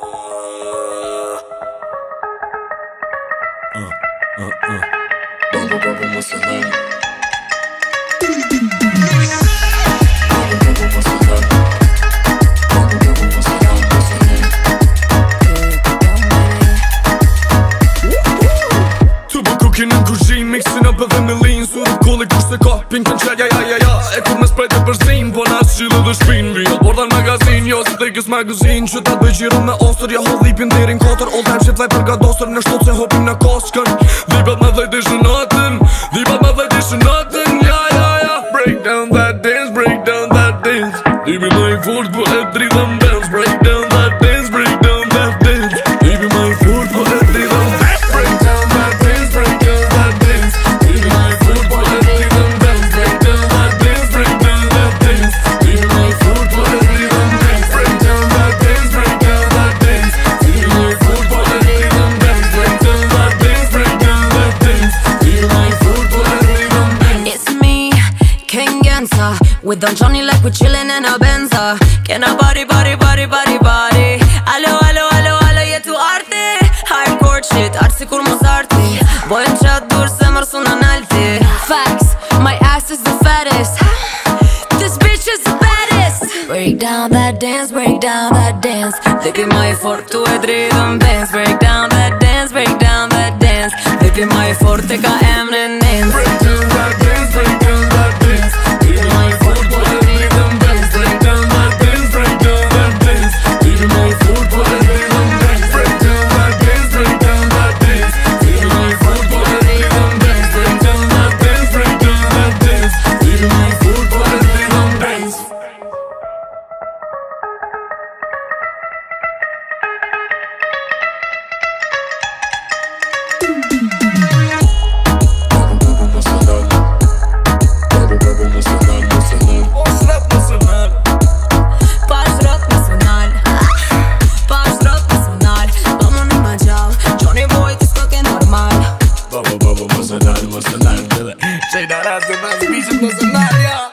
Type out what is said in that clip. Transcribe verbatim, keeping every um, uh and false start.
uh, uh. Bubble, bubble, what's your name? Në kushin, mixin up edhe me lin Surët kolli kushte ka, pink të nqelja ja ja ja E kur me sprejt e përzin, po nas qilë dhe shpin Vijat bordan magazin, jo si tekës magazin Që ta bëj gjiro me ostër, ja hod lipin derin katër All time shit vaj për gadostër, në shtot se hopin në koskën Dhipat me dhejt ishë natën, dhipat me dhejt ishë natën Ja ja ja, break down that dance, break down that dance Dhipi ma i fort, po e dridhëm dance Break down that dance, break down that dance Dhipi ma i fort, po e dridhëm dance Break down that dance, break down We don't Johnny like we chillin' in a Benza Can a body, body, body, body, body Allo, allo, allo, allo, jetu arti Hardcore shit, art si kur mos arti Bojnë qatë dur se mërë në nalti Facts, my ass is the fattest This bitch is the baddest Break down that dance, break down that dance Dhipi ma i fort tu e dridhëm dance Break down that dance, break down that dance Dhipi ma i fort e ka emrin name Break down that dance, break down that dance Dhipi ma i fort po e dridhëm dance Break down that dance, break down that dance Dhipi ma i fort po e dridhëm dance Break down that dance, break down that dance Dhipi ma i fort po e dridhëm dance Break down that dance, break down that dance Dhipi ma i fort po e dridhëm dance Emocional, emocional, emocional. Sei da raça, mas bicho emocional, yeah.